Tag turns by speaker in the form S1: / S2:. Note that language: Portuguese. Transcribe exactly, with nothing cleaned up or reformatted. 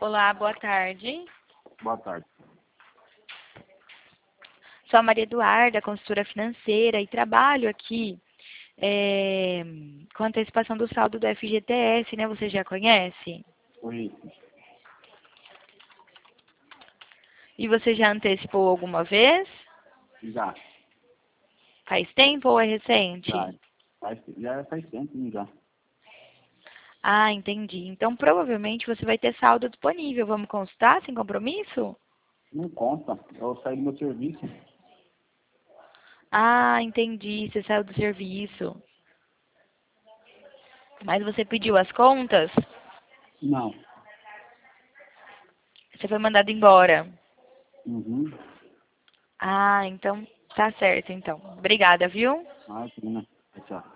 S1: Olá, boa tarde.
S2: Boa tarde.
S1: Sou a Maria Eduarda, consultora financeira, e trabalho aqui é, com antecipação do saldo do F G T S, né? Você já conhece?
S2: Oi.
S1: E você já antecipou alguma vez?
S2: Já.
S1: Faz tempo ou é recente?
S2: Já. Faz, já faz tempo, né, já.
S1: Ah, entendi. Então, provavelmente você vai ter saldo disponível. Vamos consultar sem compromisso?
S2: Não conta. Eu saí do meu serviço.
S1: Ah, entendi. Você saiu do serviço. Mas você pediu as contas?
S2: Não.
S1: Você foi mandado embora.
S2: Uhum.
S1: Ah, então tá certo, então. Obrigada, viu?
S2: Imagina. Tchau.